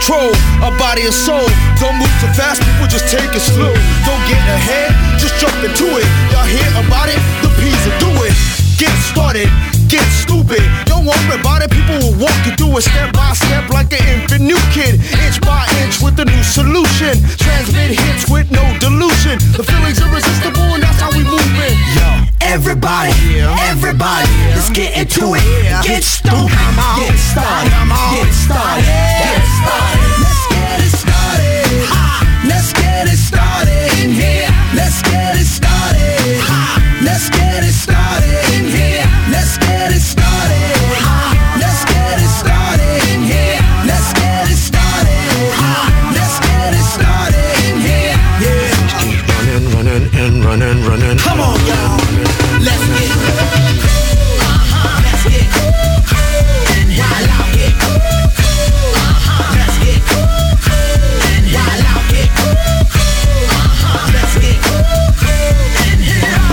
control our body and soul. Don't move too fast, people just take it slow. Don't get ahead, just jump into it. Y'all hear about it? The P's will do it. Get started, get stupid. Don't worry about it, people will walk you through it step by step like an infant new kid. Inch by inch with a new solution. Transmit hits with no delusion. The feeling's irresistible and that's how we move it. Yo, everybody, everybody, let's get into it. Get stupid, get started, get started, get started. Let's get it started. Let's get it started in here. Let's get it started. Let's get it started in here. Let's get it started. Let's get it started in here. Let's get it started. Let's get it started in here. Yeah. Just keep running, running, and running, running. Come on, y'all. Let's get let's get and while I get let's get and while I get let's get and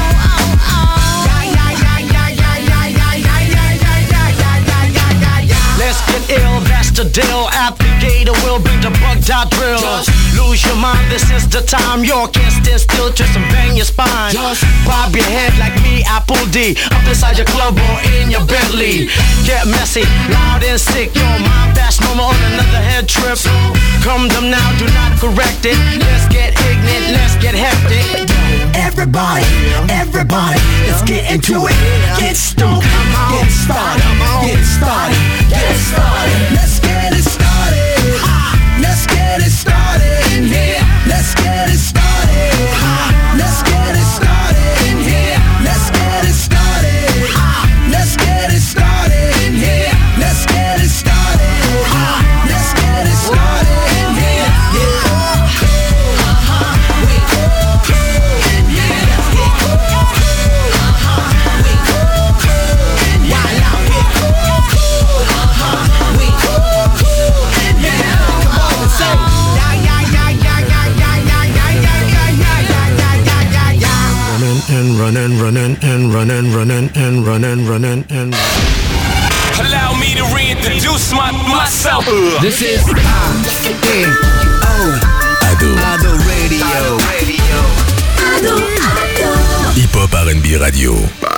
let's get ill, that's the deal. Applicator will bring the bugged out drill. Just lose your mind, this is the time. You can't stand still, twist and bang your spine. Just bob your head like me, Apple D. Up inside your club or in your Bentley. Get messy, loud and sick. Your mind fast, no more on another head trip. So come them now, do not correct it. Let's get ignorant, let's get hectic. everybody, everybody, let's get into it. Get stoked, get started, get started, get started. Let's get it started. Let's get it started in here. Let's get it started. Let's get it started in here. Let's get it started. Let's get it started in here. Let's get it started. Let's get it started in here. And allow me to reintroduce myself. This is Ado Radio. Hip Hop R&B Radio.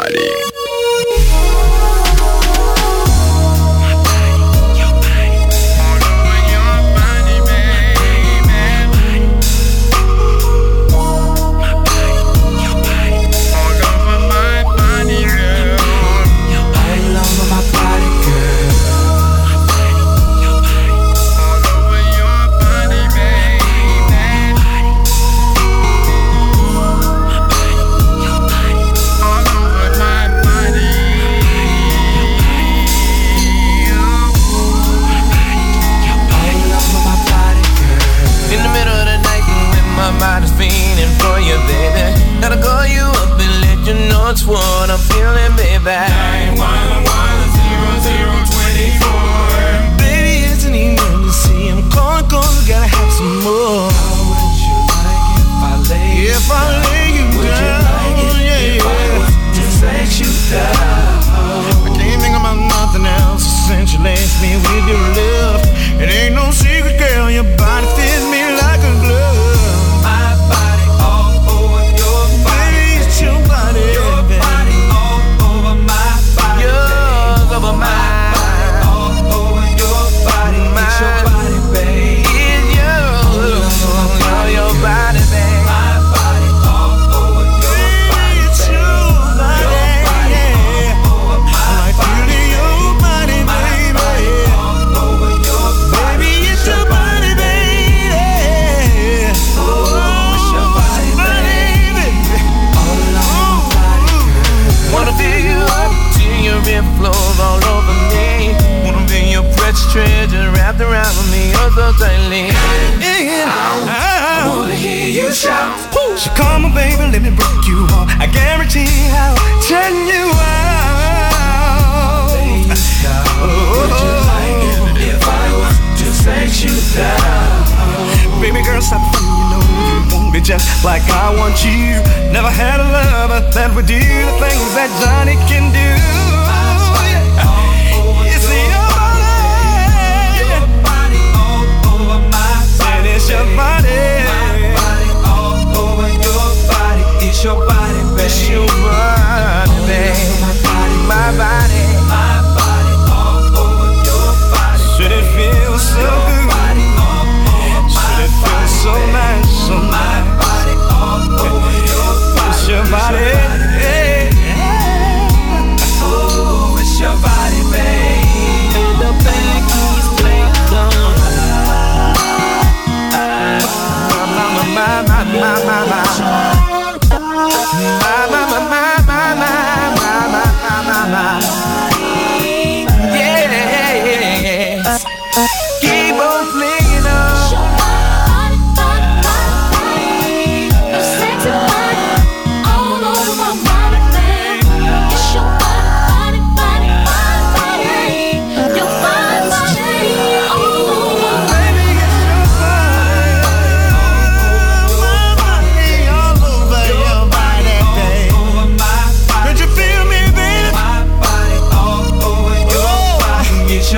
It's what I'm feeling, baby. 911-0024. Baby, it's an emergency. I'm calling 'cause I gotta have some more. How would you like if I lay you down? If I was to sex you down. I can't think about nothing else. Essentially, me with your love. It ain't no secret, girl. Your body fits me like a glove. My body all over your body. Baby, it's your body. Over my body, all over your body, my body, babe. It's your body, babe. My body, all over your body, it's your body, all over my body, your body, baby. All over your body, baby, it's your body, baby. Oh, it's your body, baby. All over my body, girl. Wanna feel you up till your rib flows all over me. Wanna be your precious treasure wrapped around me oh so tightly. I wanna hear you shout. So come on, baby, let me break you off. I guarantee I'll turn you out. Would you like it if I was to sex you down? Baby girl, stop funny, you know you want me just like I want you. Never had a lover that would do the things that Johnny can do. It's your body, all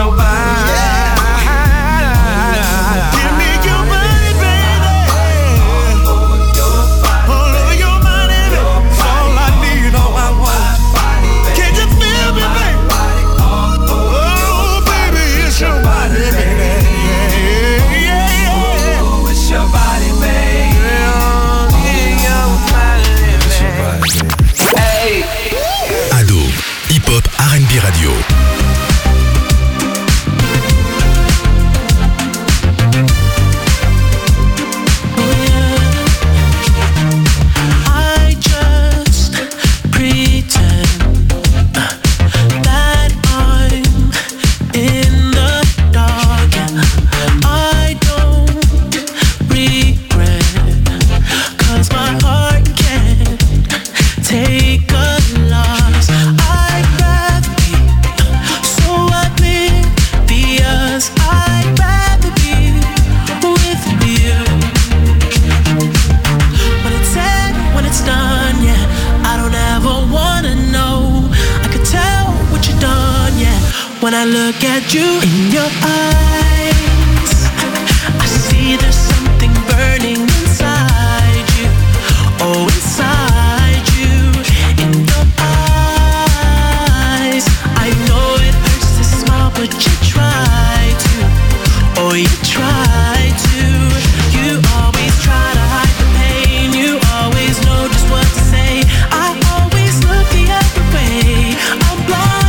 your body. Give me your body, baby. All over your body, baby. All I need, all I want. Can you feel me, baby? Oh, baby, it's your body, baby. Yeah. It's your body, baby. Hey. Ado, hip-hop, R&B radio. When I look at you in your eyes, I see there's something burning inside you. Oh, inside you, in your eyes. I know it hurts to smile, but you try to. Oh, you try to. You always try to hide the pain. You always know just what to say. I always look the other way. I'm blind.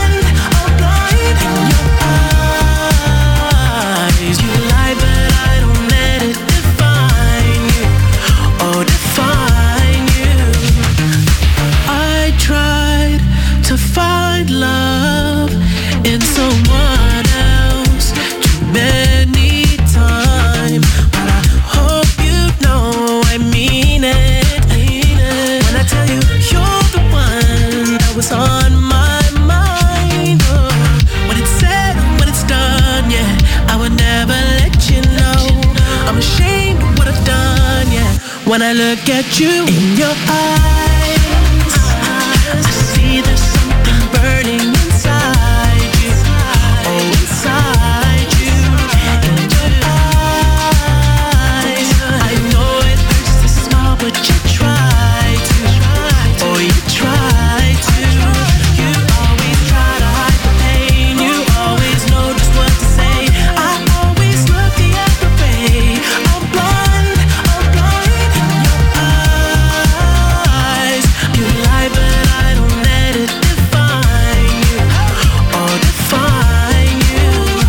Love in someone else too many times, but I hope you know I mean it. When I tell you you're the one that was on my mind, when it's said, when it's done, yeah, I would never let you know. I'm ashamed of what I've done, yeah. When I look at you in your eyes, I see there's something burning inside you. Oh, inside you, in your eyes. I know it hurts to smile, but you try to. Oh, you try to. You always try to hide the pain. You always know just what to say. I always look the other way. I'm blind in your eyes. You lie, but I don't let it define you. Or define you.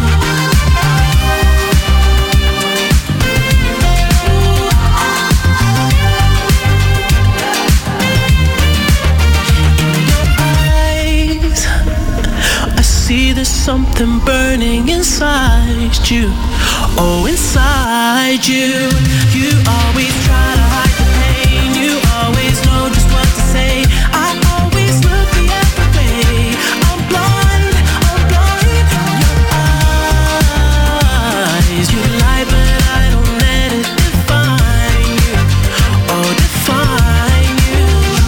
In your eyes, I see there's something burning inside you. Oh, inside you. You always try to hide the pain. You always know just what to say. I always look the other way. I'm blind in your eyes. You lie, but I don't let it define you. Oh, define you.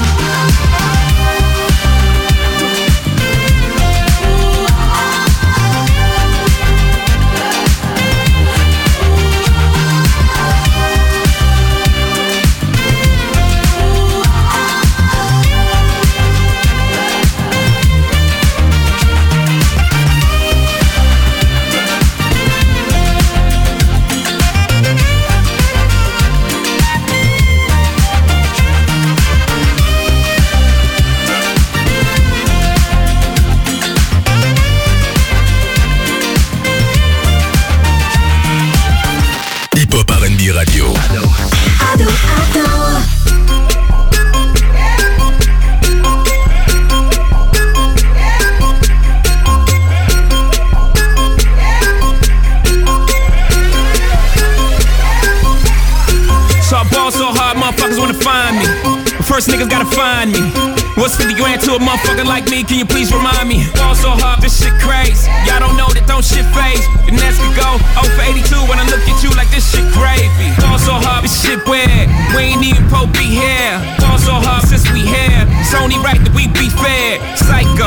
Hip-hop, R&B radio. Ado, Ado. So I ball so hard, motherfuckers wanna find me. But first niggas gotta find me. What's 50 grand to a motherfucker like me? Can you please remind me? Ball so hard, this shit crazy. Y'all don't know that don't shit phase. The next could go 0 for 82 when I look at you like this shit gravy. Ball so hard, this shit weird. We ain't even po be here. Ball so hard since we here. It's only right that we be fair. Psycho,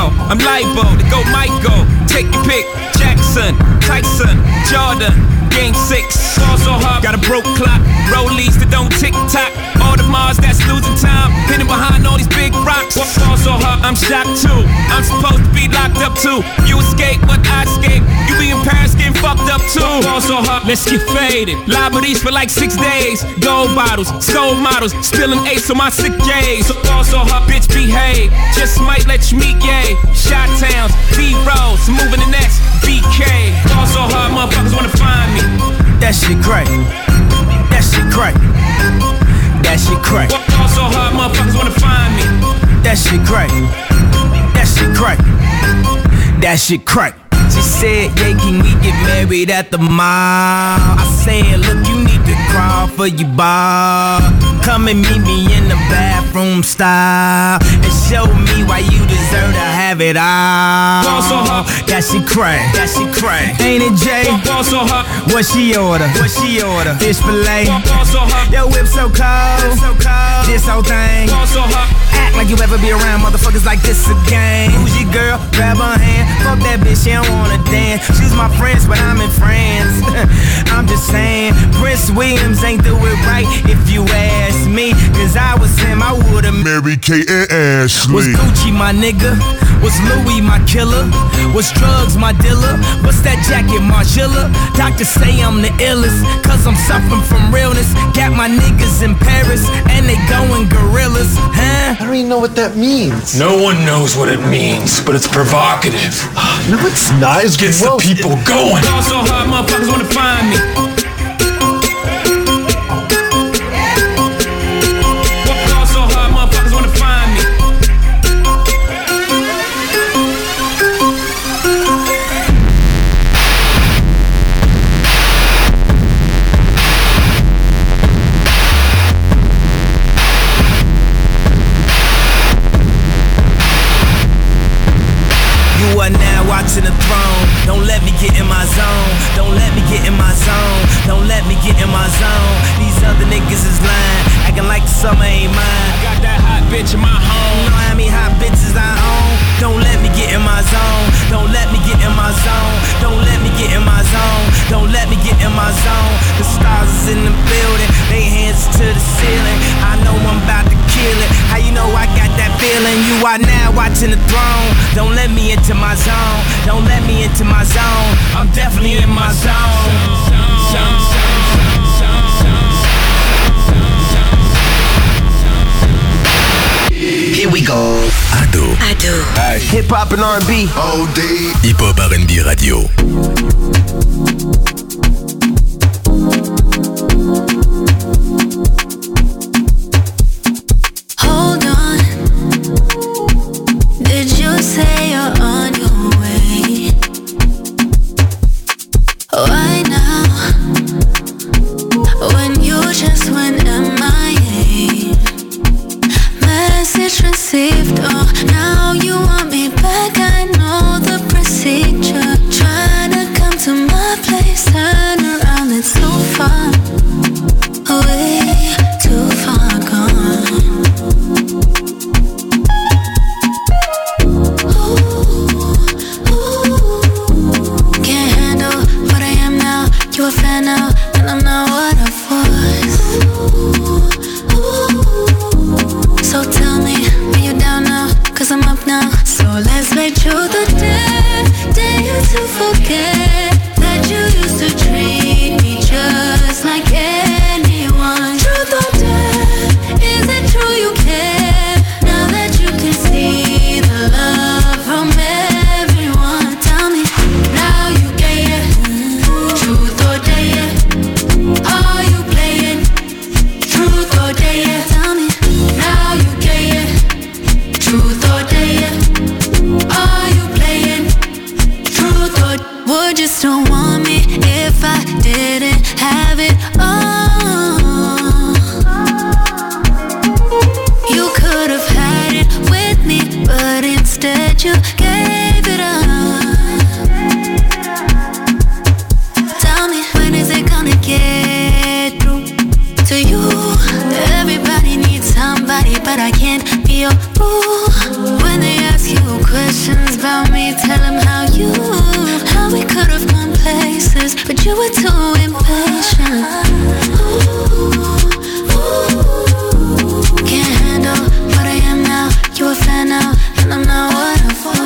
ball. I'm libo to go Michael. Take your pick. Jackson, Tyson, Jordan. Game 6, fall so hard, got a broke clock. Rollies that don't tick tock. All the Mars that's losing time, hidden behind all these big rocks. Fall so hard, I'm shocked too. I'm supposed to be locked up too. You escape, but I escape. You be in Paris getting fucked up too. Fall so hard, let's get faded. Liberties for like 6 days. Gold bottles, soul models, spilling ace on my sick days. So fall so hard, bitch behave. Just might let you meet yay. Shot towns, B-rolls, moving the next BK. Fall so hard, motherfuckers wanna find me. That shit crack. That shit crack. That shit crack. Fall so hard, motherfuckers wanna find me. That shit crack. That shit crack. That shit crack. She said, yeah, can we get married at the mall? I said, look, you need to crawl for your bar. Come and meet me in the bathroom style and show me why you deserve to have it all. Fall so hard. That shit crack. That shit crack. Ain't it, Jay? Fall so hard. What she order? What she order? Fish fillet. Fall so hard. Yo, whip so cold. So cold. This whole thing. Fall so hard. Act like you ever be around motherfuckers like this again. Who's your girl? Grab her hand. Fuck that bitch, she don't wanna dance. She's my friends, but I'm in France. I'm just saying, Prince Williams ain't do it right if you ask me. Cause I was him, I would've Mary Kate and Ashley. Was Gucci my nigga? Was Louis my killer? Was drugs my dealer? What's that jacket, Margiela? Doctors say I'm the illest, cause I'm suffering from realness. Got my niggas in Paris, and they going gorillas, huh? I don't even know what that means. No one knows what it means, but it's provocative. No, it's not. It gets the people going. Fall so hard, motherfuckers wanna find me. Fall so hard, motherfuckers wanna find me. You are now watching the throne. Don't let me get in my zone. Don't let me get in my zone. Don't let me get in my zone. These other niggas is lying, acting like the summer ain't mine. I got that hot bitch in my home. You know how many hot bitches I own? Don't let me get in my zone. Don't let me get in my zone. Don't let me get in my zone. Don't let me get in my zone. The stars is in the building, they hands to the ceiling. I know I'm about to kill it. How you know I got that feeling? You are now watching the throne. Don't let me into my zone. Don't let me into my zone. I'm definitely in my zone. Here we go. Ado. Hip hop and R&B. OD. Hip Hop R&B Radio. Hold on. Did you say you're on your way? Why now? When you just went MIA. Message received, oh, now you want me back. I know the procedure. Trying to come to my place, turn around, it's so far away, too far gone. Can't handle what I am now. You a fan now, and I'm not what I was. So tell me, are you down now? Cause I'm up now. So let's make sure the day you to forget that you used to treat me just like anyone. Truth or dare, is it true you care? Now that you can see the love from everyone. Tell me, now you get it. Truth or dare, are you playing? Truth or dare, tell me, now you get it. Truth or dare, are you playing? Truth or would you still want me if I didn't have it all? You could have had it with me, but instead you gave it up. Tell me, when is it gonna get through to you? Everybody needs somebody, but I can't be your boo. When they ask you questions you were too impatient. Can't handle what I am now. You a fan now, and I'm not what I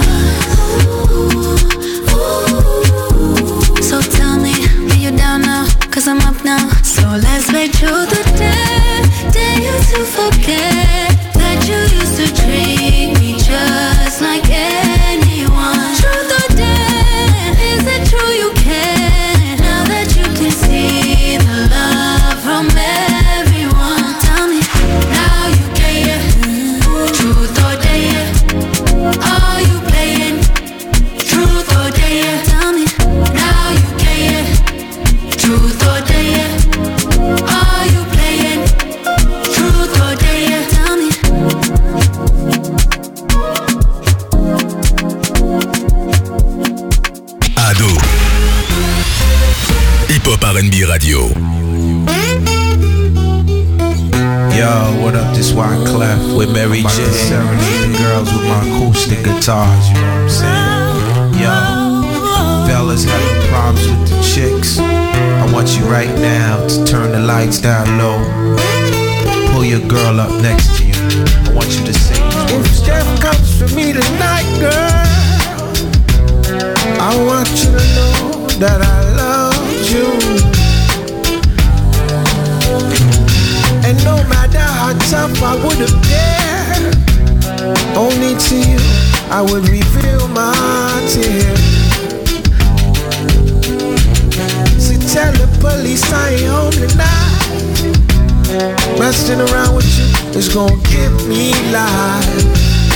was. So tell me, are you down now? 'Cause I'm up now. So let's make through the day. Dare you to forget that you used to treat me just like anyone. Truth or dare, is it true you care? Now that you can see the love from everyone. Tell me, now you care. Truth or dare, are you playing? Truth or dare, tell me, now you care. Truth or dare, are you playing? Truth or dare, tell me. Ado. Hip Hop R&B Radio. Yo, what up? This Wyclef with Mary J. Serenading girls with my acoustic guitars, you know what I'm saying? Yo, fellas having problems with the chicks. I want you right now to turn the lights down low. Pull your girl up next to you. I want you to sing these words. If Jeff comes for me tonight, girl, I want you to know that I love you. And no matter how tough I would appear, only to you I would reveal my tears. So tell the police I ain't home tonight. Messing around with you is gonna give me life.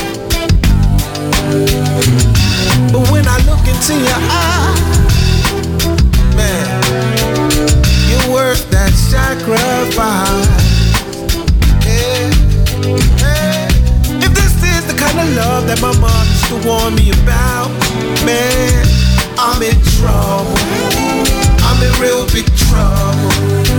But when I look into your eyes, man, you're worth that sacrifice. Yeah. Yeah. If this is the kind of love that my mom used to warn me about, man, I'm in trouble. I'm in real big trouble.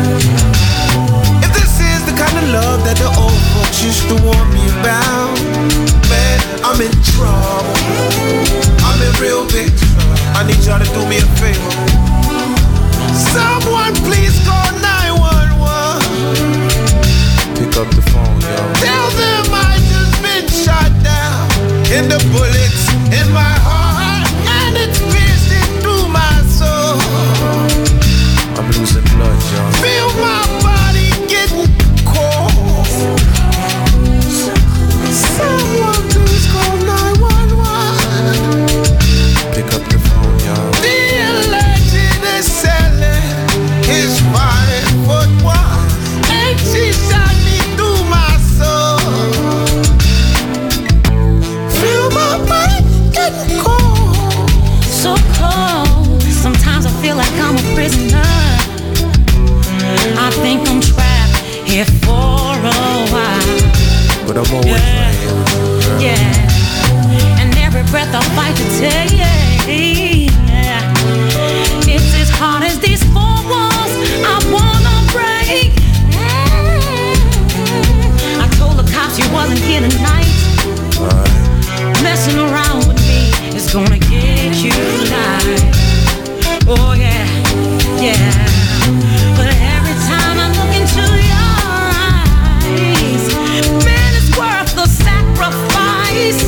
If this is the kind of love that the old folks used to warn me about, man, I'm in trouble. I'm in real big trouble. I need y'all to do me a favor. Someone please call 911. Pick up the phone, yo. Tell them I just been shot down. And the bullets in my heart, and it's piercing through my soul. I'm losing blood, yo. Feel my body getting cold. Someone please call 911. Pick up the phone, yo. The alleged assailant is 5'1", and she shot me through my soul. Feel my body getting cold. So cold. Sometimes I feel like I'm a prisoner. I think I'm trapped here for a while. But I'm always right here with you, girl. Yeah. And every breath I fight to take. Yeah. It's as hard as these four walls I wanna break. I told the cops you wasn't here tonight. Messing around with me is gonna get you live. Oh yeah, yeah. But every time I look into your eyes, man, it's worth the sacrifice.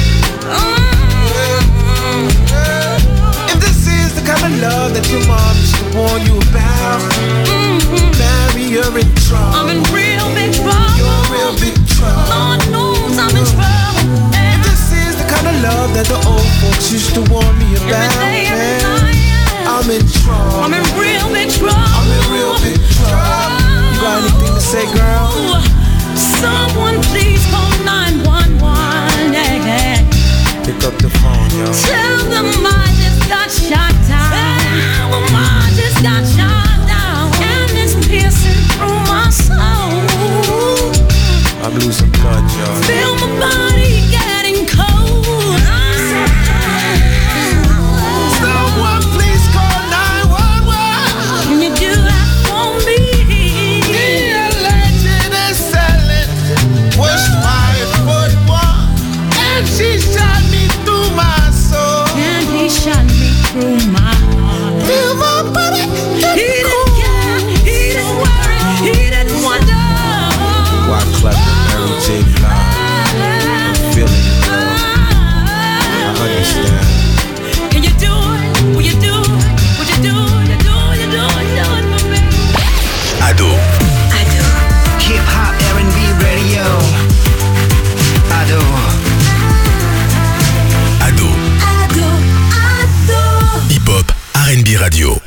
If this is the kind of love that your mom used to warn you about, marry her in trouble. I'm in real big trouble. You're in real big trouble. Lord knows I'm in trouble. If this is the kind of love that the old folks used to warn me about, man, I'm in trouble. I'm in real big trouble. I'm in real big trouble. You got anything to say, girl? Someone please call 911. Yeah, yeah. Pick up the phone, yo. Tell them I just got shot down. Tell them I just got shot down. And it's piercing through my soul. I'm losing blood, yo. Feel my body getting cold. Someone please call 911. Can you do that for me? The alleged assailant was 5'1", and she shot me through my soul. And he shot me through my heart. Feel my Ado. Hip Hop R&B Radio. Ado. Hip Hop R&B Radio.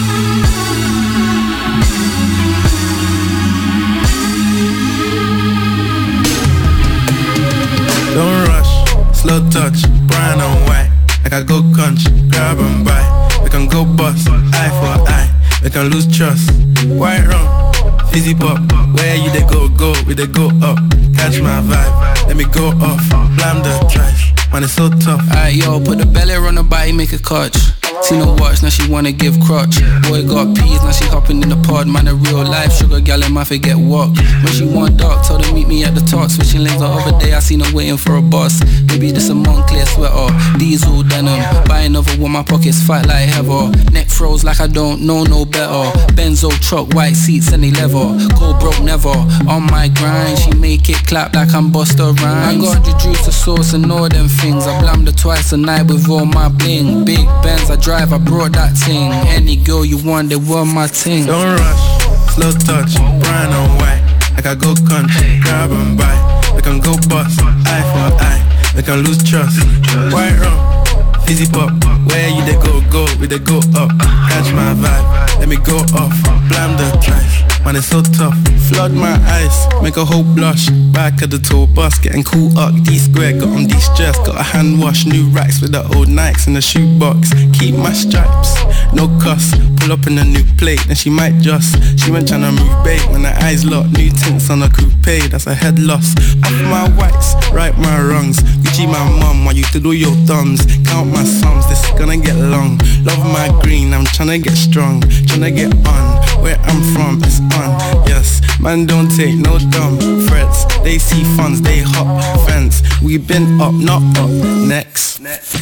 Don't rush, slow touch, brown and white. Like I go country, grab and buy. We can go bust, eye for eye. We can lose trust, white rum, fizzy pop. Where you they go, we they go up. Catch my vibe, let me go off. Blam the trash, man it's so tough. Alright yo, put the belly on the body, make a catch. Seen her watch, now she wanna give crutch. Boy got peas, now she hopping in the pod. Man a real life sugar gal in my face get walked. When she want dark, told her meet me at the top. Switching lanes the other day, I seen her waiting for a bus. Maybe this a Moncler sweater, diesel denim. Buy another one, my pockets fight like heather. Neck froze like I don't know no better. Benzo truck, white seats and they leather. Go broke never, on my grind. She make it clap like I'm Busta Rhymes. I got the juice, the sauce and all them things. I blammed her twice a night with all my bling. Big Benz, I drive, I brought that ting. Any girl you want, they want my ting. Don't rush, slow touch, brown and white. Like I go country, grab and buy. We can go bust, eye for eye. We can lose trust, white rum, fizzy pop. Where you they go, we they go up. Catch my vibe, let me go off. Blam the trash, man it's so tough. Flood my eyes, make a whole blush. Back of the tour bus, getting cool up. D-square, got on de-stress. Got a hand wash, new racks with the old Nikes in the shoebox. Keep my stripes, no cuss. Pull up in a new plate, then she might just. She went tryna move bait when her eyes locked. New tints on a coupe, that's a head loss. Off my whites, right my wrongs. Gucci my mum, want you to do your thumbs. Count my sums, this is gonna get long. Love my green, I'm tryna get strong. Tryna get on, where I'm from, it's on. Yes, man don't take no dumb threats. They see funds, they hop fence. We been up, not up, next.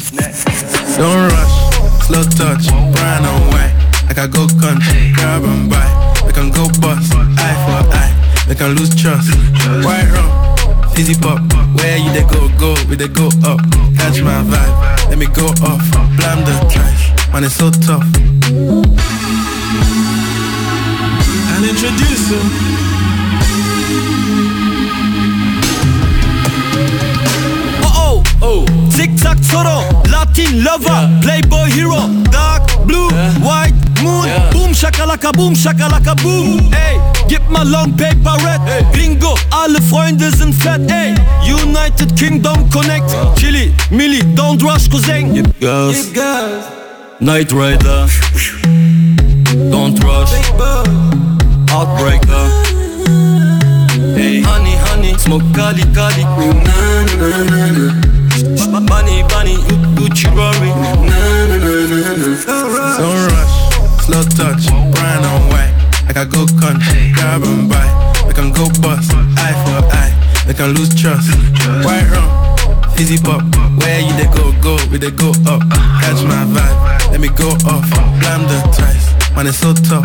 Don't rush, slow touch, brown and white. Like I go country, grab and buy. We can go bust, eye for eye. We can lose trust, white rum, fizzy pop. Where you they go, we they go up. Catch my vibe, let me go off. Blam the trash, man it's so tough. And introduce him. Tic-tac-toto, Latin lover, Playboy hero, dark blue, white moon, boom shakalaka boom, ey, gib mal long paper red, bingo, alle Freunde sind fett, ey, United Kingdom connect, Chili, Milli, don't rush cousin, gib Gas, Night Rider, don't rush, Heartbreaker, hey, honey, smoke Cali, Bunny, Gucci, Rory. Don't rush, slow touch, brown and white. Like I go country, grab and buy. We can go bust, eye for eye. We can lose trust, white rum, fizzy pop. Where you they go, we they go up. Catch my vibe, let me go off. Blam the trash, man it's so tough.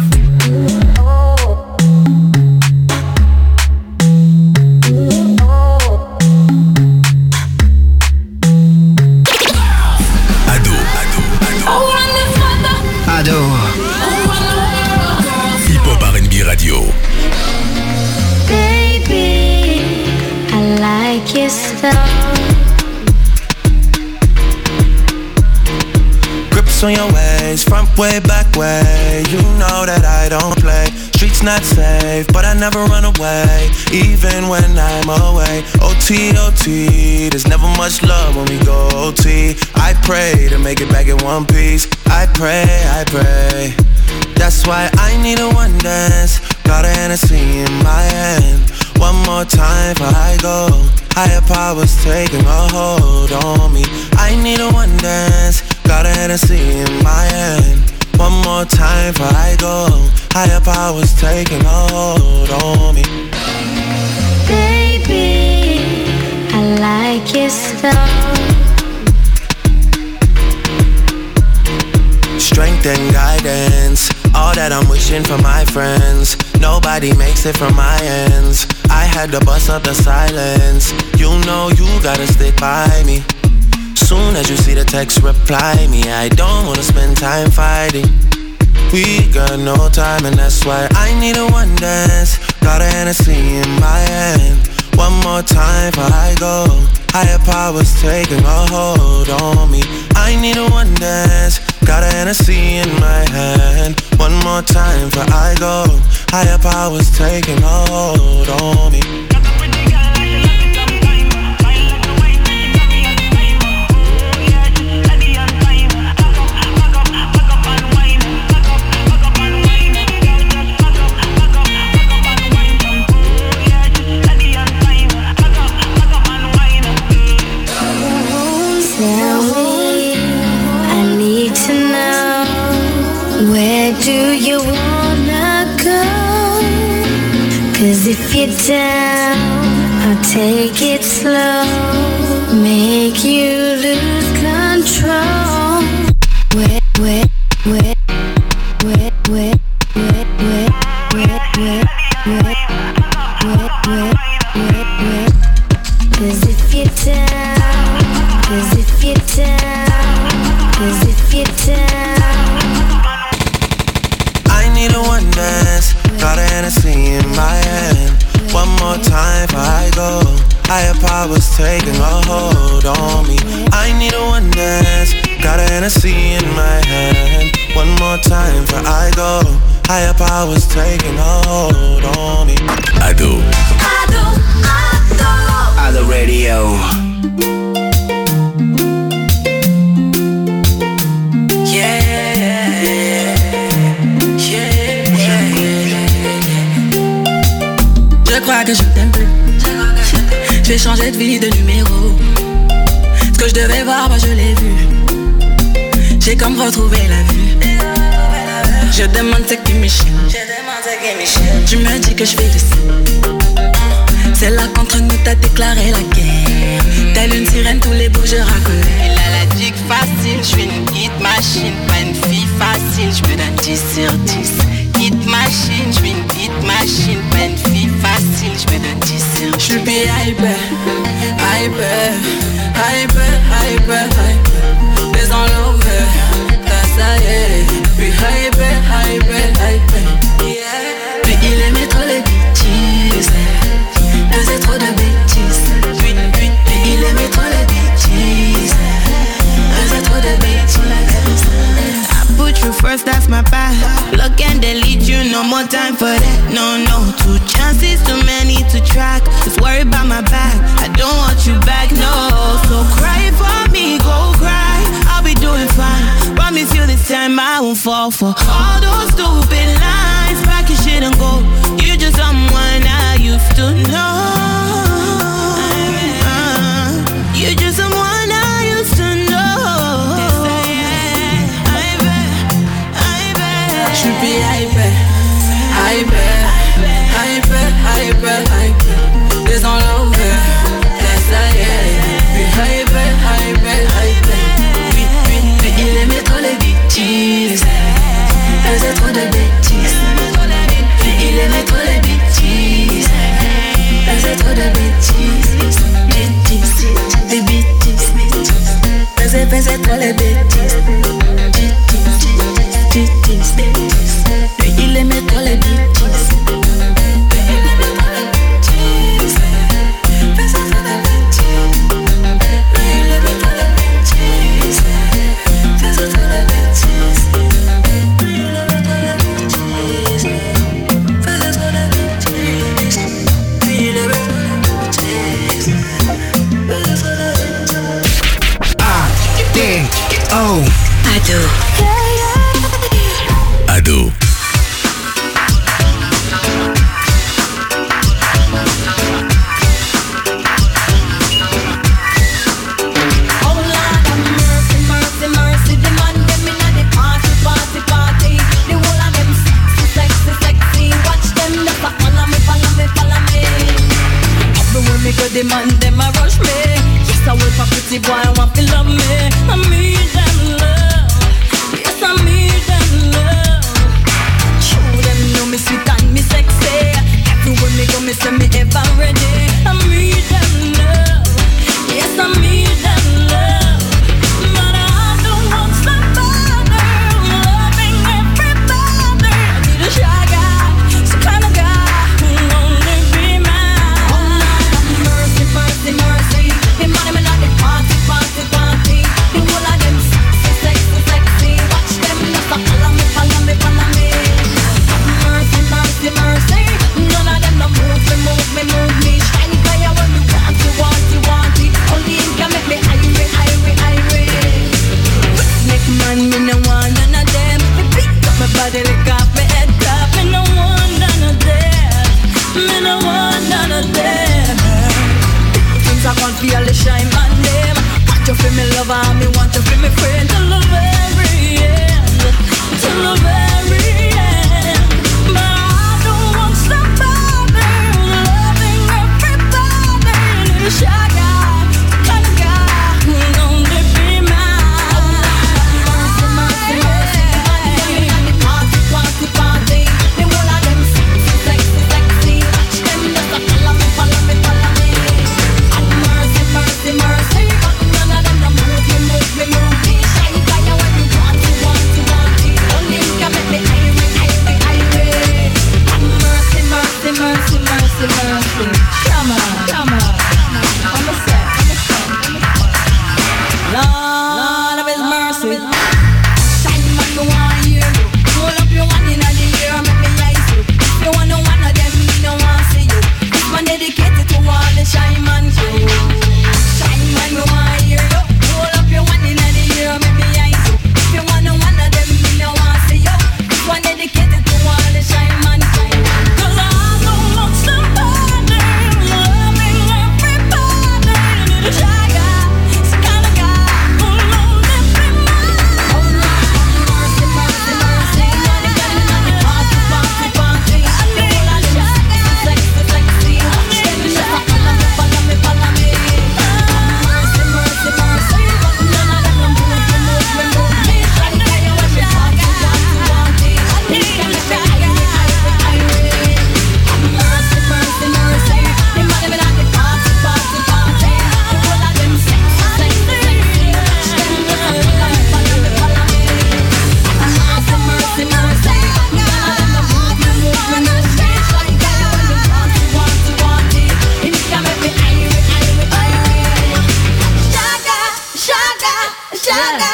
Hip Hop R&B Radio. Baby, I like your style. Grips on your waist, front way, back way. You know that I don't play. Streets not safe, but I never run away, even when I'm away. OT, there's never much love when we go OT. I pray to make it back in one piece. I pray. That's why I need a one dance. Got a Hennessy in my hand. One more time before I go. Higher powers taking a hold on me. I need a one dance. Got a Hennessy in my hand. One more time before I go. Higher powers taking a hold on me. Baby, I like your style. Strength and guidance, all that I'm wishing for my friends. Nobody makes it from my ends. I had to bust up the silence. You know you gotta stick by me. Soon as you see the text, reply me. I don't wanna spend time fighting. We got no time and that's why I need a one dance. Got a Hennessy in my hand. One more time before I go. Higher powers taking a hold on me. I need a one dance. Got a Hennessy in my hand. One more time before I go. Higher powers taking a hold on me. If you're down, I'll take it slow, make you lose control. Cause if you're down, cause if you're down, cause if you're down, I need a one dance. Got a Hennessy in my hand. One more time before I go. Higher powers taking a hold on me. I need a one dance. Got a Hennessy in my hand. One more time before I go. Higher powers taking a hold on me. Ado. Ado Radio. Je crois que je t'aime plus. J'ai changé de vie, de numéro. Ce que je devais voir, moi je l'ai vu. J'ai comme retrouvé la vue. Je demande ce qui m'échappe. Tu me dis que je fais le signe. C'est là qu'entre nous t'as déclaré la guerre. Telle une sirène, tous les bouts je racolais. Elle a la dick facile, je suis une hit machine. Pas une fille facile, je me donne 10 sur 10. Hit machine, je suis une hit machine. Pas une fille facile, je me donne 10 sur 10. Je suis hyper, hyper. Les enlevés, ça y est. Puis hyper. Puis il aimait trop les bêtises. Faisait trop de bêtises. Puis il aimait trop les bêtises. Faisait trop de bêtises. I put you first, that's my path. Look and delete you, no more time for that. No, 2 chances, too many to track. Just worry about my back, I don't want you back, no. So cry for me, go cry, I'll be doing fine. Promise you this time I won't fall for all those stupid lies. Pack your shit and go, you're just someone I used to know. You're just someone I used to know. Je suis hyper. Les enlevés, ça y est. Puis hyper. Puis il aimait trop les bêtises. Faisait trop de bêtises. Puis il aimait trop les bêtises. Faisait trop de bêtises. Des bêtises. Faisait trop les bêtises. Puis il aimait trop les bêtises. Ado. The man, them a rush me. Yes, I wait for pretty boy, I want to love me. I need them love. Yes, I need them love. Show them know me sweet and me sexy. Everywhere me go, me say me ever ready. I need them love. Yes, I need them love. But I don't want somebody loving everybody. body lick up me head top. Me no want none of that. Me no want none of that. Things I can't feel the shine my name. Want you feel me lover, me want you feel me friend till the very end, till the very end. But I don't want somebody loving everybody. Need a shy guy, kind of guy who only be mine. Mercy, mercy, mercy. Party, party, party. The whole of them sexy, sexy, sexy. Them just a follow me, follow me, follow me. Mercy, mercy, mercy. But none of them don't move me, move me, move me. Shy guy, when you want it, want it, want it. Only you can make me irate, irate, irate. Mercy, mercy, mercy, mercy, mercy. Come on, come on. I'm a set, I'm a set. Lord of His mercy. Shine man, me want hear you. Roll up your one in the air, make me ice you. If you want no one of them, me no want see you. This one dedicated to all the shine man crew. Shine man, me want hear you. Roll up your one in the air, make me ice you. If you want no one of them, me no want see you. This one dedicated to all the shine man crew. 'Cause I don't want somebody loving everybody. Need a shy guy, some kind of guy who only be mine. Oh Lord, mercy, mercy, mercy. Money, money, money, party, party, party. The whole of them sexy, sexy, sexy. Them just a follow me, follow me, follow me. Mercy, mercy, mercy. But none of them don't move me, move me, move me. Shy guy, you want me party, party, party. You can make me irate, irate. Mercy, mercy, mercy. The money me like the party, party, party. The whole of them sexy, sexy, sexy. Them just a follow me, follow me. Mercy, mercy, mercy. None of them don't move me, move me, move me. Shy guy, you want me party, party, party. You can make me irate, irate, irate. Shaga, shaga, shaga.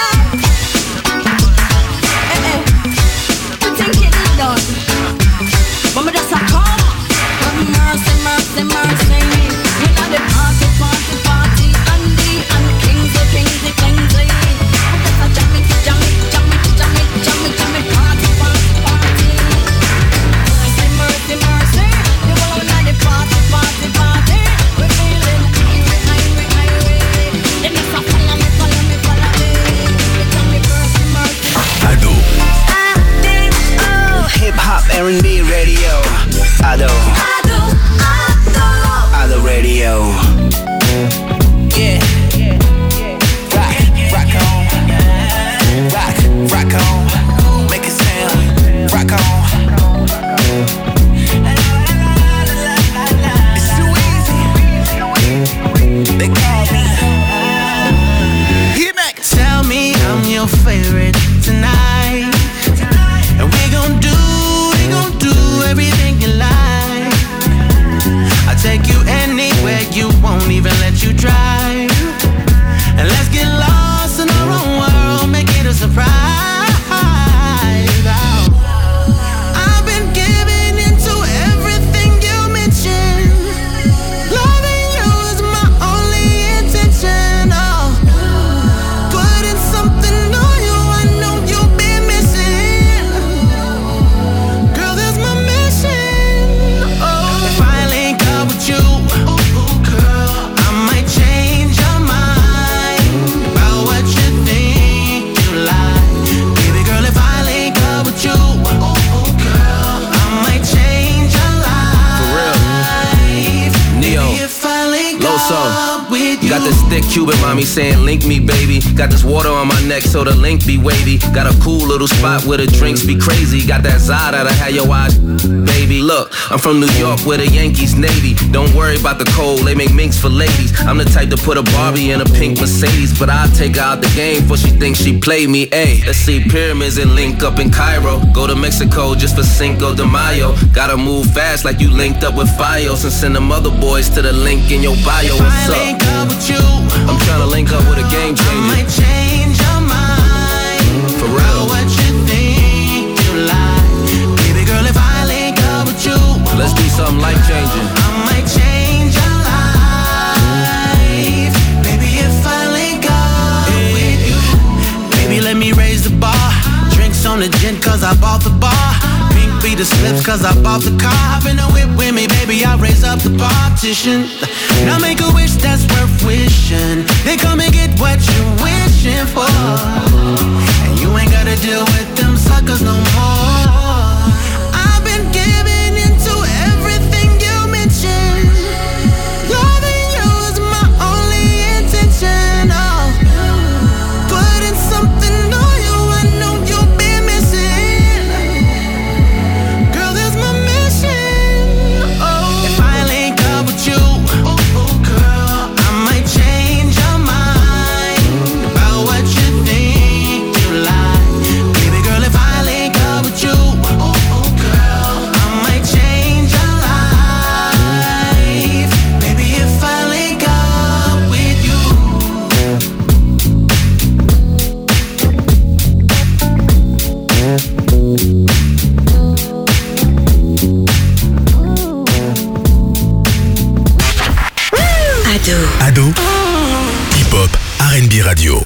You think it is done? But me just a come. But mercy, mercy, mercy. We know the party, party, party. And the Kingsley, Kingsley, Kingsley. We just a jam it, jam it, jam it, jam it, jam it, jam it. Party, party, party. Mercy, mercy, mercy. The whole of the party, party, party. We feeling irate, irate, irate. Them just a follow me, follow me, follow me. They tell me mercy, mercy. Ado, Hip hop R&B radio. Ado. Ado radio. Yeah. Rock, rock on. Rock, rock on. Make it sound. Rock on. It's too easy. They call me. Hit back. Tell me I'm your favorite tonight. And we gon' do everything you like. I'll take you anywhere you won't even let you drive. And let's get lost in our own world, make it a surprise. I've been giving into everything you mentioned. Loving you is my only intention. Oh, putting something on you, I know you've been missing. Girl, that's my mission. Oh, if I link up with you, girl, I might change your mind about what you think you like. Baby girl, if I link up with you, girl, I might change your life. For real. Neo. Baby, if I link Loso. up with you. Got this thick Cuban mommy saying link me baby. Got this water on my neck so the link be wavy. Got a cool little spot where the drinks be crazy. Got that Zod that'll have your eyes baby. Look, I'm from New York where the Yankees Navy. Don't worry about the cold, they make minks for ladies. I'm the type to put a Barbie in a pink Mercedes, but I'll take her out the game before she thinks she played me. Ayy, let's see pyramids and link up in Cairo. Go to Mexico just for Cinco de Mayo. Gotta move fast like you linked up with Fios and send them other boys to the link in your bio. What's up? I'm tryna link up with a game changer. I might change your mind. For real. What you think you like. Baby girl, if I link up with you, let's do something life changing. I might change your life. Baby, if I link up with you. Baby, let me raise the bar. Drinks on the gin cause I bought the bar. beat the slips cause I bought the car. Hop in the whip with me, baby, I raise up the partition. Now make a wish that's worth wishing. Then come and get what you're wishing for. And you ain't gotta deal with them suckers no more. I've been giving into everything you mentioned. Loving you is my only intention. Oh, putting something on you I know you've been missing. Girl, that's my mission. Oh, if I link up with you, oh girl, I might change your mind about what you think you like. Baby girl, if I link up with you, oh girl, I might change your life. Baby, if I link up with you. Ado. Hip-hop, R&B radio.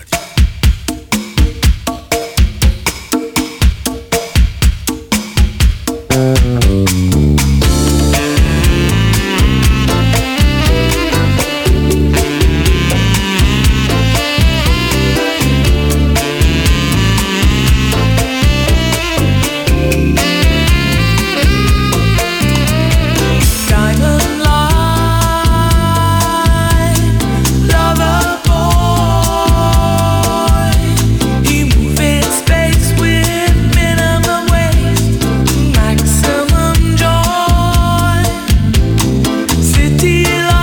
Diamond light, lover boy. He move in space with minimum waste, maximum joy. City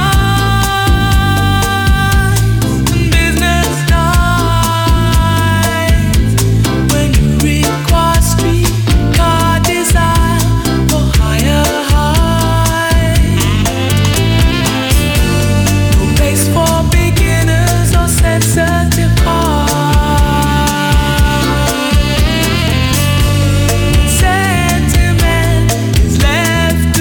lights, business nights. When you require streetcar desire for higher heights. No place for beginners or sensitive hearts. Sentiment is left to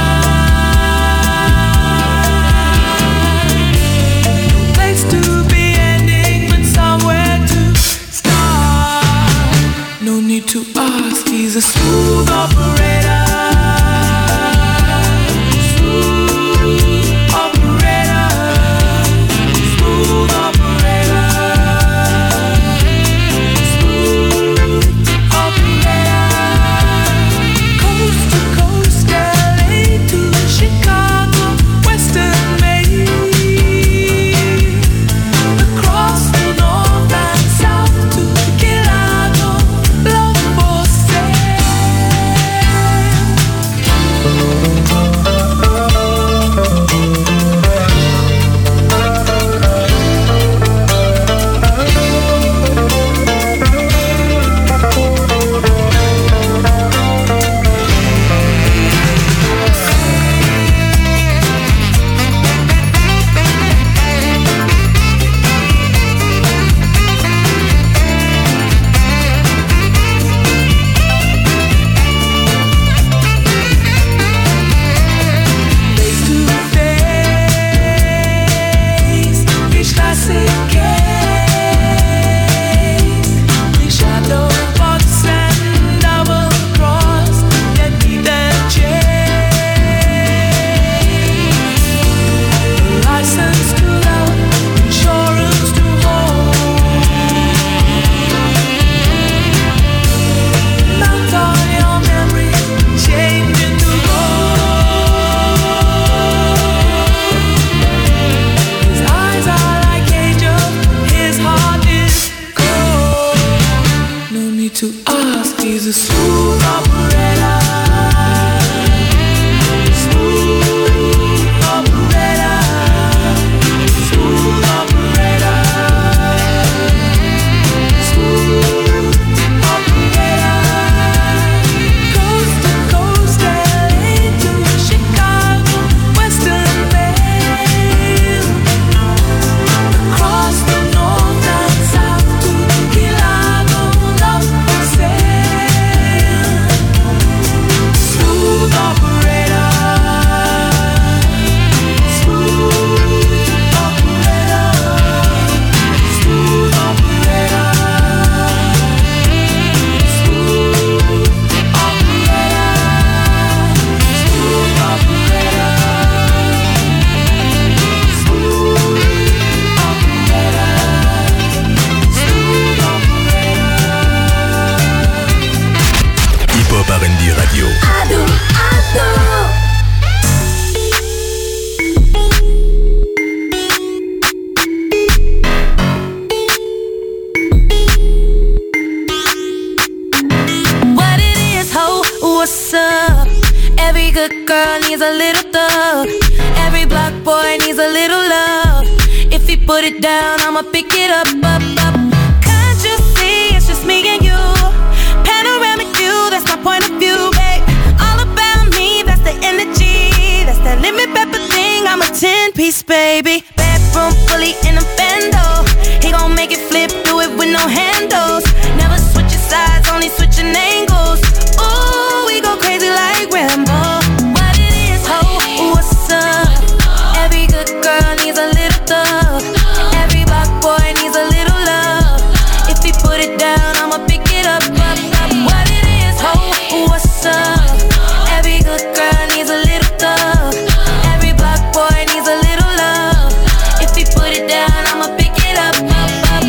chance. No place to be ending, but somewhere to start. No need to ask, he's a smooth operator. Smooth operator. Smooth operator. Smooth operator. Coast to coast, LA to Chicago, Western Maine. Across the north and south to Gilano, love for sale. Face to face, each classic case. The shadow box and double cross, yet neither change. License to love, insurance to hold. Mount on your memory, changing the road. His eyes are like angels, his heart is cold. No need to ask, he's a smooth operator. Smooth operator. Smooth operator. Smooth operator. Coast to coast, LA to Chicago, Western Maine. Across the north and south to Gilano, love for sale. Every good girl needs a little thug. Every block boy needs a little love. If he put it down, I'ma pick it up, up, up. Can't you see it's just me and you? Panoramic view, that's my point of view, babe. All about me, that's the energy. That's that lemon pepper thing, I'm a 10-piece, baby. Bedroom fully in a bando. He gon' make it flip, do it with no handles. Never switching sides, only switching angles. Ooh, we go crazy like Rambo. What it is, ho, what's up? Every good girl needs a little thug. Every block boy needs a little love. If he put it down, I'ma pick it up, up, up. What it is, ho, what's up? Every good girl needs a little thug. Every block boy needs a little love. If he put it down, I'ma pick it up, up, up.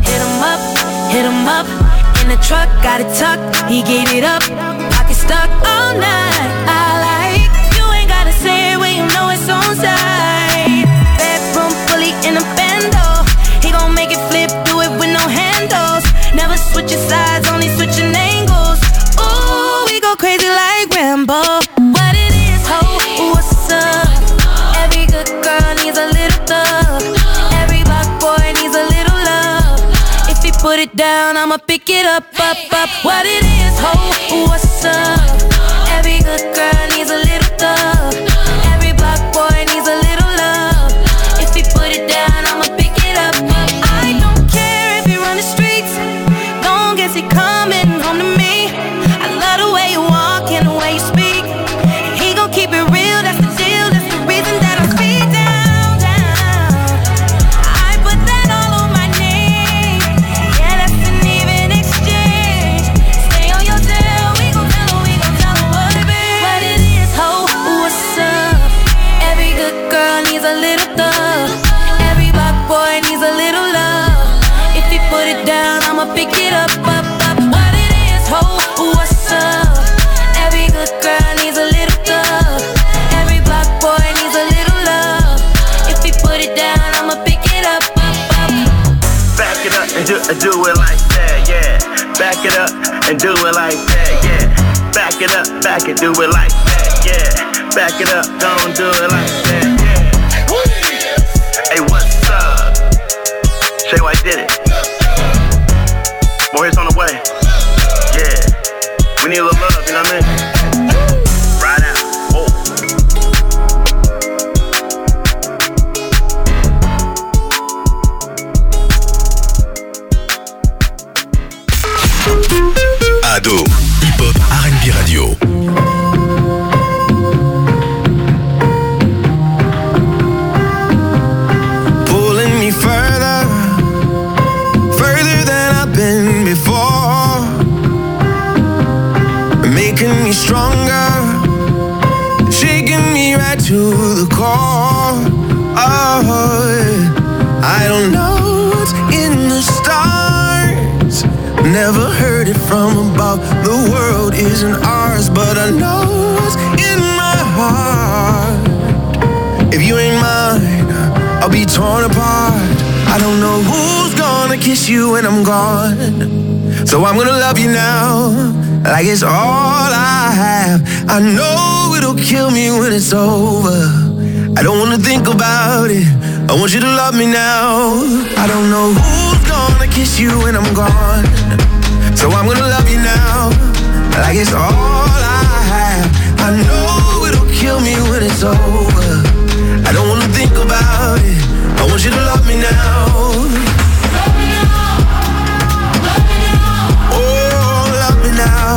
Hit him up, in the truck, got it tucked, he gave it up. Pocket stuck all night, I like. You ain't gotta say it when you know it's on side. Bedroom fully in a bando. He gon' make it flip, do it with no handles. Never switching sides, only switching angles. Ooh, we go crazy like Rambo. What it is, ho, what's up? Every good girl needs a little thug. Every block boy needs a little love. If he put it down, I'ma pick it up, up, up. What it is, ho, what's up? Every good girl needs a little thug. Every block boy needs a little love. If he put it down, I'ma pick it up, up. I don't care if you run the streets, long as he coming home to me. I love the way you walk and the way you speak. He gon' keep it real, that's the deal. That's the reason that I'm speed down, down. I put that all on my name. Yeah, that's an even exchange. Stay on your tail, we gon' tell her what it is. What it is, ho, what's up? Every good girl needs a little thug. Every block boy needs a little love. If he put it down, I'ma pick it up, up, up. What it is, ho, what's up? Every good girl needs a little thug. Every block boy needs a little love. If he put it down, I'ma pick it up, up, up. Back it up and do it like that, yeah. Back it up and do it like that, yeah. Back it up, back it, do it like that, yeah. Back it up, don't do it like that, yeah. Hey, what's up? Say why I did it. More hits on the way. Yeah. We need a little love, you know what I mean? Right out. Oh. Ado, hip-hop R&B radio. Pulling me further, further than I've been before, making me stronger, shaking me right to the core. Oh, I don't know what's in the stars, never heard it from above. The world isn't ours, but I know what's in my heart. If you ain't mine, I'll be torn apart. I don't know who's gonna kiss you when I'm gone, so I'm gonna love you now, like it's all I have. I know it'll kill me when it's over. I don't wanna think about it, I want you to love me now. I don't know who's gonna kiss you when I'm gone, so I'm gonna love you now, like it's all I have. I know it'll kill me when it's over. I don't wanna think about it, I want you to love me now. Love me now, love me now. Oh, love me now.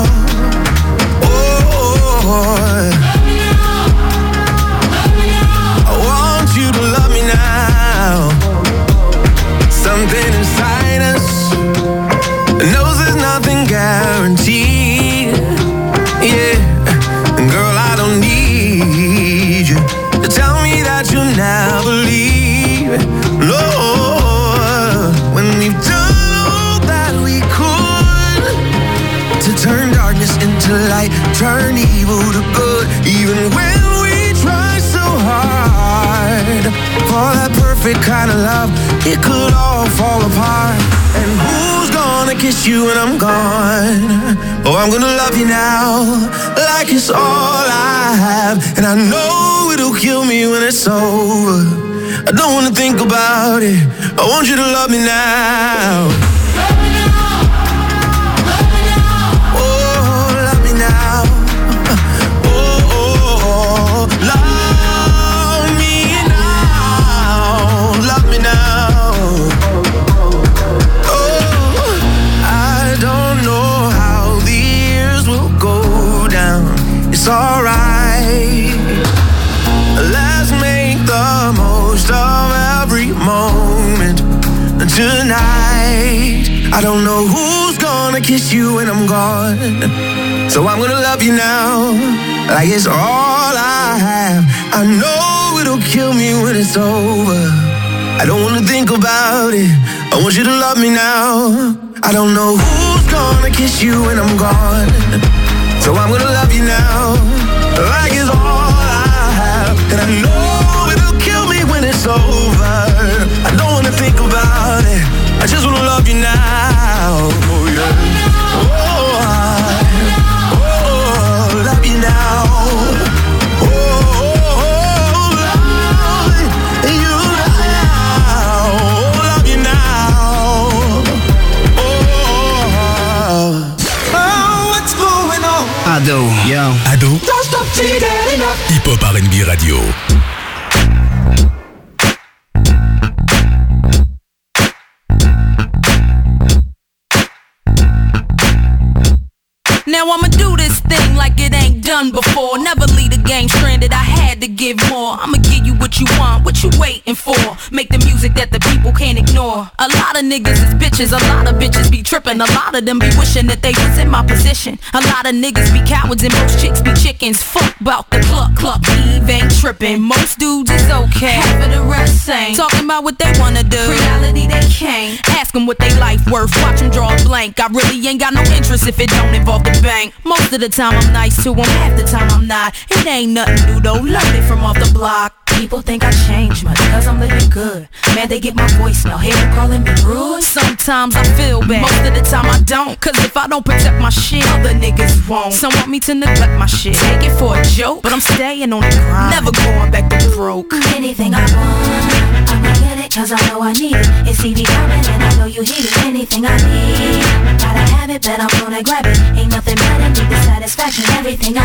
Oh, love me now, love me now. I want you to love me now. Something inside us knows there's nothing guaranteed. Yeah, girl, I don't need you to tell me that you'll never leave. No, when we've done all that we could to turn darkness into light, turn evil to good, even when we try so hard for that perfect kind of love, it could all fall apart. And who's gonna kiss you when I'm gone? Oh, I'm gonna love you now, like it's all I have, and I know it'll kill me when it's over. I don't wanna think about it. I want you to love me now. Love me now. Love me now. Oh, love me now. Oh, love me now. Love me now. Oh, I don't know how the years will go down. It's alright. Let's make the most of every moment tonight. I don't know who's gonna kiss you when I'm gone, so I'm gonna love you now, like it's all I have. I know it'll kill me when it's over. I don't wanna think about it. I want you to love me now. I don't know who's gonna kiss you when I'm gone, so I'm gonna love you now, like it's all I have. And I know it'll kill me when it's over. I don't wanna think about it. I just wanna love you now. Oh yeah. Oh, love you now. Oh, love you now. Love you now. Oh, what's going on? Ado, yo. Ado. Don't stop till you get enough. Hip Hop R&B Radio. Now I'ma do this thing like it ain't done before. Never leave the game stranded, I had to give more. I'ma give you what you want, what you waiting for. Make the music that the people can't ignore. A lot of niggas is bitches, a lot of bitches be tripping. A lot of them be wishing that they was in my position. A lot of niggas be cowards and most chicks be chickens. Fuck bout the cluck, Eve ain't tripping. Most dudes is okay, half of the rest ain't. Talking about what they wanna do, reality they can't. Ask them what they life worth, watch them draw a blank. I really ain't got no interest if it don't involve the bank. Most of the time I'm nice to them, half the time I'm not. It ain't nothing new though, learned it from off the block. People think I changed much cause I'm living good. Man, they get my voicemail, hear them calling me rude. Sometimes I feel bad, most of the time I don't. Cause if I don't protect my shit, other niggas won't. Some want me to neglect my shit, take it for a joke, but I'm staying on the grind, never going back to broke. Anything I want, I'ma get it cause I know I need it. It's CD coming and I know you hear it. Anything I need, gotta have it, bet I'm gonna grab it. Ain't nothing better, need the satisfaction. Everything I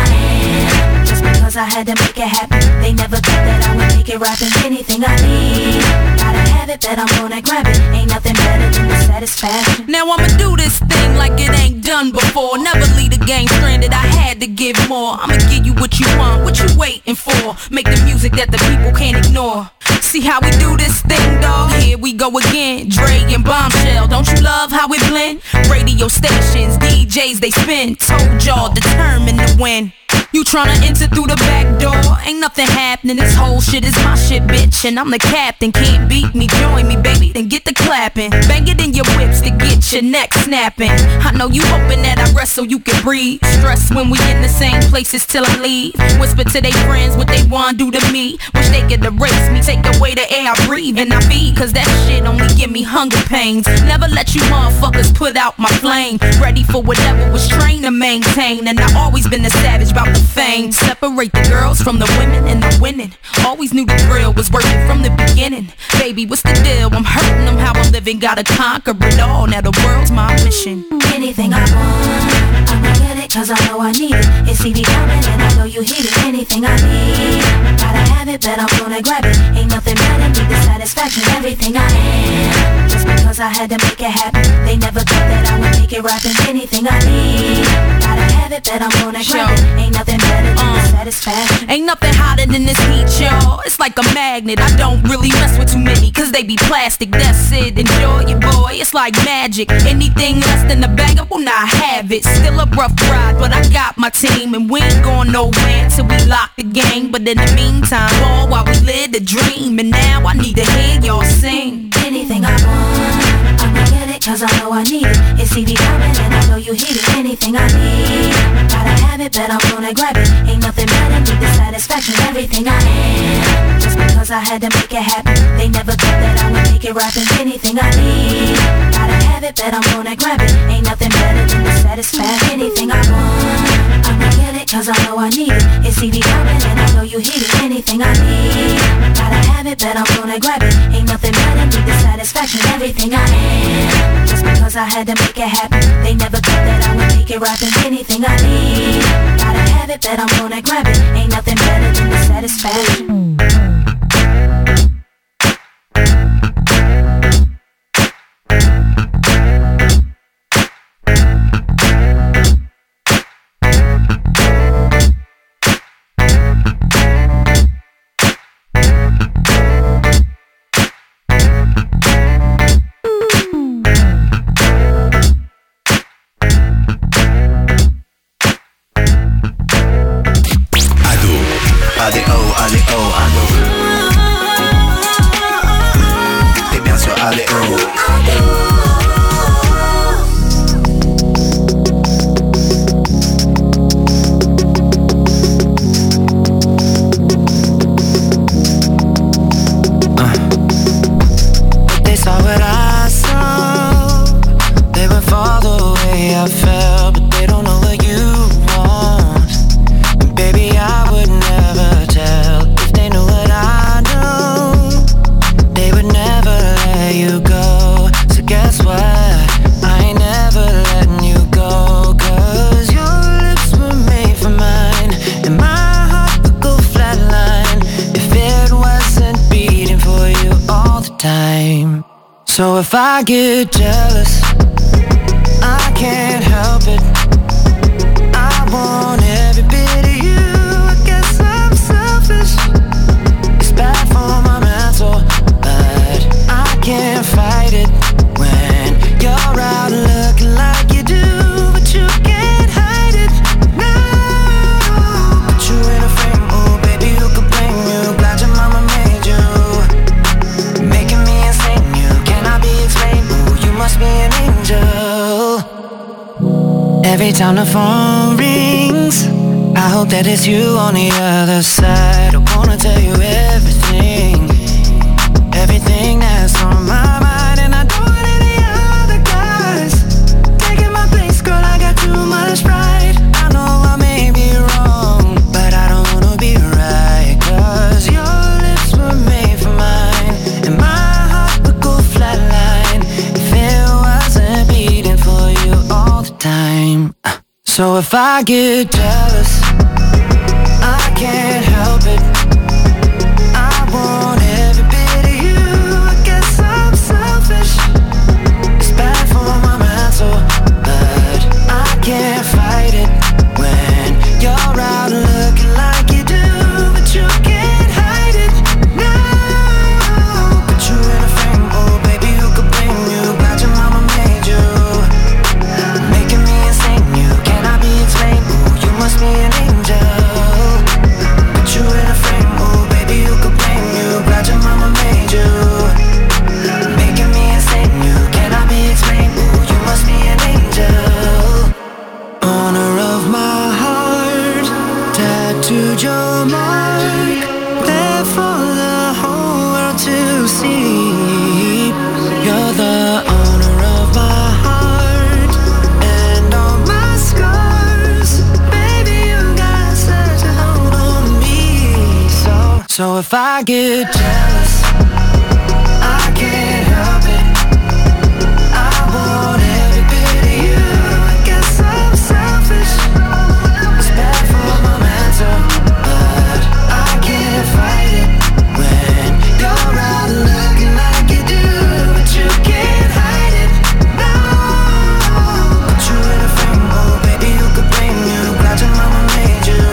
am, just because I had to make it happen. They never thought that I would make it rapping. Anything I need, gotta have it, bet I'm gonna grab it. Ain't nothing better than the satisfaction. Now I'ma do this thing like it ain't done before. Never leave the game stranded, I had to give more. I'ma give you what you want, what you waiting for. Make the music that the people can't ignore. See how we do this thing, dawg? Here we go again, Dre and Bombshell. Don't you love how it blend? Radio stations, DJs, they spin. Told y'all determined to win. You tryna enter through the back door, ain't nothing happening. This whole shit is my shit, bitch, and I'm the captain. Can't beat me, join me, baby, then get the clapping. Bang it in your whips to get your neck snapping. I know you hoping that I rest so you can breathe. Stress when we in the same places till I leave. Whisper to they friends what they wanna do to me. Wish they could erase me, take away the air I breathe and I feed. Cause that shit only give me hunger pains. Never let you motherfuckers put out my flame. Ready for whatever was trained to maintain. And I always been a savage about the fame. Separate the girls from the women and the winning. Always knew the drill was working from the beginning. Baby, what's the deal? I'm hurting them how I'm living. Gotta conquer it all. Now the world's my mission. Anything I want, I'ma get it cause I know I need it. It's CD coming and I know you hear it. Anything I need, gotta have it, bet I'm gonna grab it. Ain't nothing better, need the satisfaction. Everything I am, just because I had to make it happen. They never thought that I would make it rapping. Anything I need, gotta have it, bet I'm gonna grab it. Ain't nothing better than the satisfaction. Ain't nothing hotter than this heat, y'all. It's like a magnet. I don't really mess with too many cause they be plastic. That's it, enjoy it, boy. It's like magic. Anything less than a bag, I will not have it. Still a rough ride, but I got my team. And we ain't going nowhere till we lock the game. But in the meantime, all while we live the dream. And now I need to hear y'all sing. Anything I want, I'ma get it cause I know I need it. It's CV coming and I know you hear it. Anything I need, gotta have it, bet I'm gonna grab it. Ain't nothing better, need the satisfaction, everything I am. Just because I had to make it happen, they never thought that I would make it rapping. Anything I need, gotta have it, bet I'm gonna grab it. Ain't nothing better than the satisfaction. Anything I want, I'ma get it, cause I know I need it. It's CV coming and I know you hear it. Anything I need, gotta have it, bet I'm gonna grab it. Ain't nothing better, need the satisfaction, everything I am. Just because I had to make it happen, they never thought that I would make it rapping. Anything I need, gotta have it, bet I'm gonna grab it. Ain't nothing better than the satisfaction. So if I get jealous, I can't help it. I want every bit of you. I guess I'm selfish. It's bad for my mental, but I can't fight it when you're out looking like you do, but you can't hide it. No, put you in a frame, oh baby, who could blame you? Glad your mama made you, making me insane. You cannot be explained. Ooh, you must be an angel. Every time the phone rings, I hope that it's you on the other side. I wanna tell you everything, everything that's on my mind. And I don't want any other guys taking my place, girl, I got too much pride. I know I may be wrong, but I don't wanna be right, cause your lips were made for mine, and my heart would go flatline if it wasn't beating for you all the time. So if I get jealous, I can't help it. I want every bit of you. I guess I'm selfish. It's bad for my mental, but I can't fight it when you're out looking like you do, but you can't hide it. No, put you in a frame, oh baby, who could blame you? Glad your mama made you, making me insane. You cannot be explained. Ooh, you must be an angel. Put you in a frame, oh baby, who could blame you? Glad your mama made you, making me insane. You cannot be explained. Ooh, you must be an angel. Honor of my heart, tattooed your mark, there for the whole world to see. You're the owner of my heart and all my scars. Baby, you got such a hold on me. So if I get jealous, I can't help it. I want every bit of you. I guess I'm selfish. It's bad for my mental, but I can't fight it when you're out looking like you do, but you can't hide it. No, put you in a frame, oh baby, who could blame you? Glad your mama made you,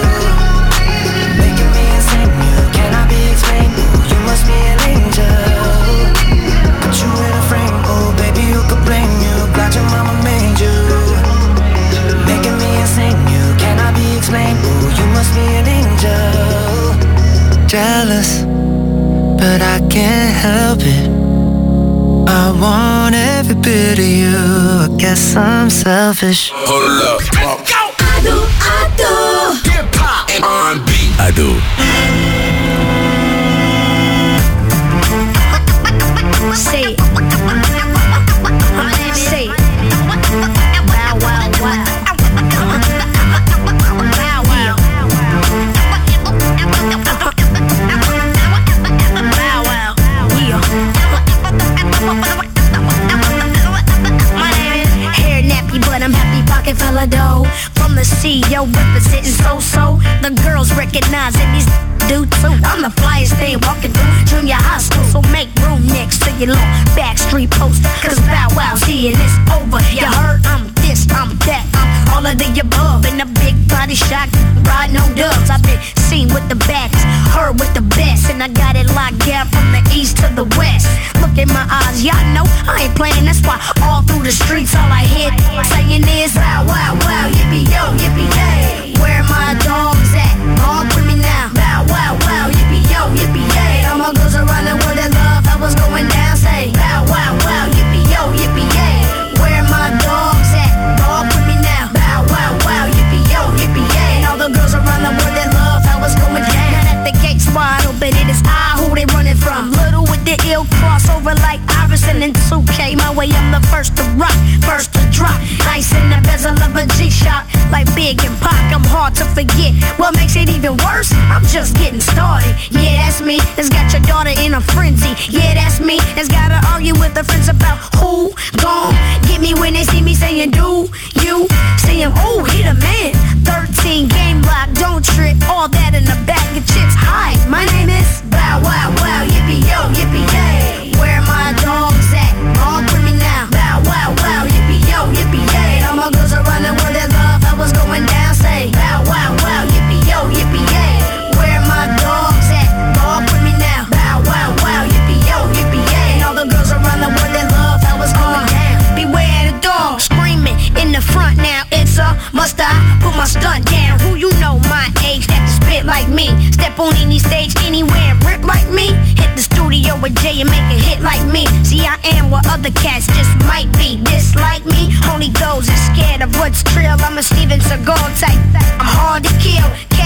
making me insane. You cannot be explained. Ooh, you must be an angel. Put you in a frame, oh baby, who could blame you? Glad your mama made you, making me insane. You cannot be explained. Ooh, you must be an angel. Jealous, but I can't help it. I want every bit of you. I guess I'm selfish. Hold up. Let's go. Ado. Hip hop and R&B. Ado. Say it. Say it. Wow, wow, wow. Wow, wow. Wow, wow. My name is Hair Nappy, but I'm happy pocket fella dough. From the CEO representing so-so. The girls recognizing these do too. I'm the flyest thing walking through junior high school, so make room next to your little backstreet poster. Cause Bow Wow's here and it's over. You heard I'm this, I'm that, I'm all of the above. In a big body shot, riding on dubs. I've been seen with the backs, heard with the best, and I got it locked down from the east to the west. Look in my eyes, y'all know I ain't playing. That's why all through the streets all I hear saying is wow, wow, wow, yippee yo, yippee yay. Where my dogs at? Walk with me now. Bow wow, wow, yippee yo, yippee yay. All my girls around the world that love how was going down. Say bow wow, wow, yippee yo, yippee yay. Where my dogs at? Walk with me now. Bow wow, wow, yippee yo, yippee yay. All the girls around the world that love how was going down. Now that the gates wide open, it is I who they running from. Little with the ill crossover like Iverson and 2K. My way, I'm the first to rock, first to drop. Ice in the bezel of a G-Shock, like Big and Pac. I'm hard to forget. What makes it even worse? I'm just getting started. Yeah, that's me. That's got your daughter in a frenzy. Yeah, that's me. That's gotta argue with her friends about who gon' get me when they see me saying, do you see him? Oh, he the man. 13 game block, don't trip. All that in a bag of chips. Hi, my name is Bow Wow Wow, yippee yo, yippee yay. Where my dogs at? Walk with me now. Bow Wow Wow, yippee yo, yippee yay. All my girls around the world that love how was going down. Say Bow Wow Wow, yippee yo, yippee yay. Where my dogs at? Walk with me now. Bow Wow Wow, yippee yo, yippee yay. All the girls around the world that love how was going down. Beware the dog screaming in the front now. It's a must I put my stunt down. Who you know my age that can spit like me? Step on any stage anywhere and rip like me. Hit the studio with Jay and make a hit like me. See, I am what other cats just might be. Dislike me, only those that scared of what's trill. I'm a Steven Seagal type. I'm hard to kill.